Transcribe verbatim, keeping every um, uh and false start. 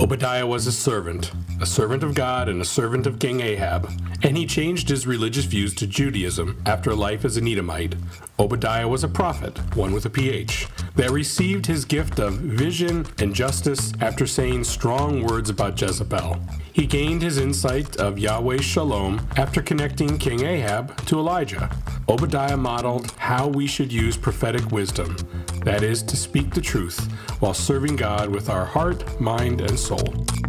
Obadiah was a servant, a servant of God and a servant of King Ahab, and he changed his religious views to Judaism after life as an Edomite. Obadiah was a prophet, one with a P H, that received his gift of vision and justice after saying strong words about Jezebel. He gained his insight of Yahweh's shalom after connecting King Ahab to Elijah. Obadiah modeled how we should use prophetic wisdom, that is, to speak the truth, while serving God with our heart, mind, and soul.